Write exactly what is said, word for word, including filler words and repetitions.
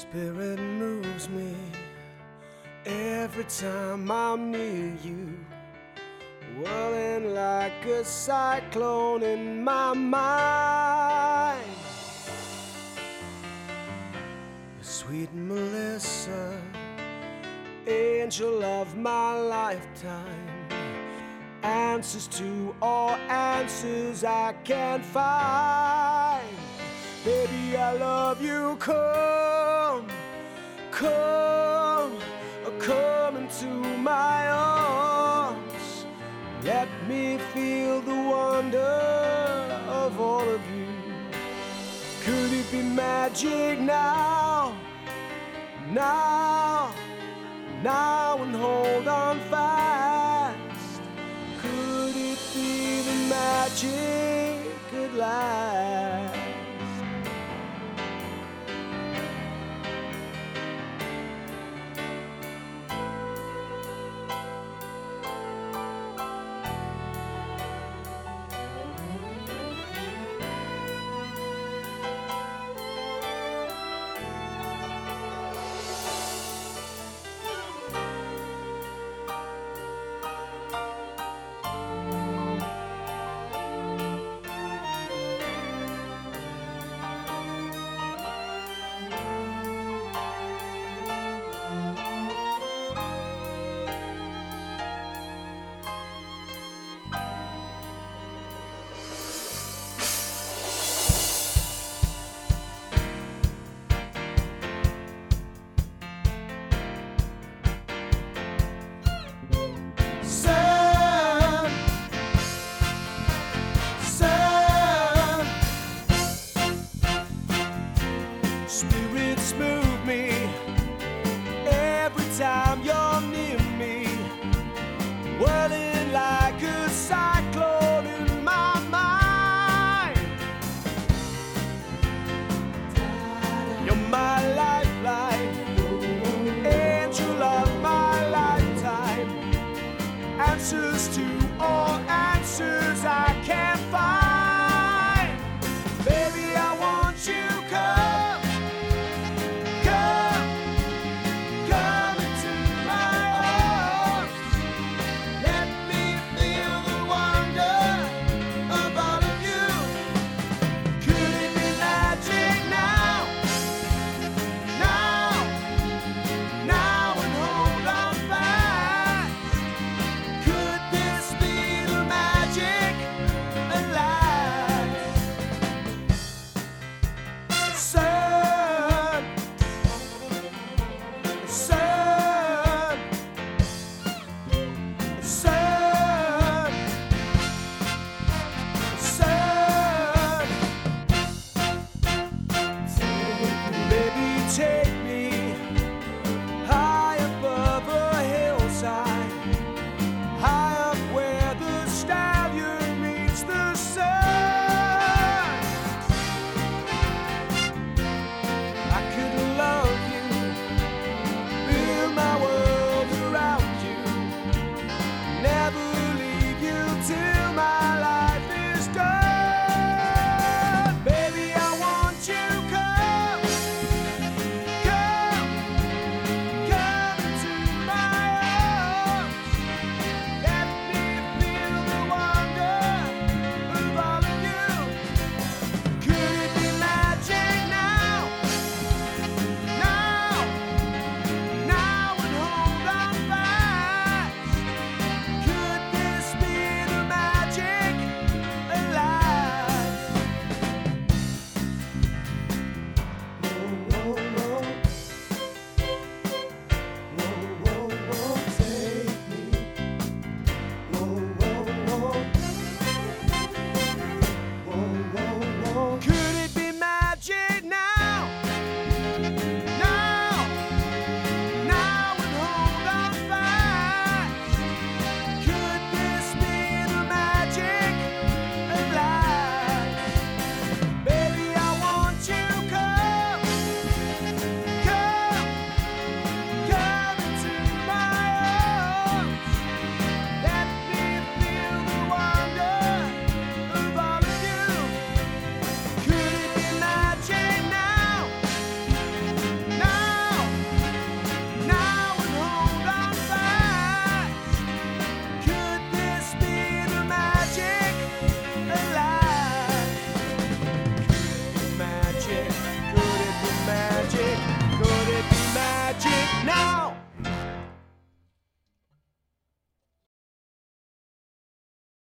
Spirit moves me every time I'm near you, whirling like a cyclone in my mind. Sweet Melissa, angel of my lifetime, answers to all answers I can't find. Baby, I love you. Come, come, come into my arms. Let me feel the wonder of all of you. Could it be magic now, now, now, and hold on fast? Could it be the magic at last? Spirits move me every time you're near me, whirling like a cyclone in my mind. You're my lifeline, angel of my lifetime, answers to all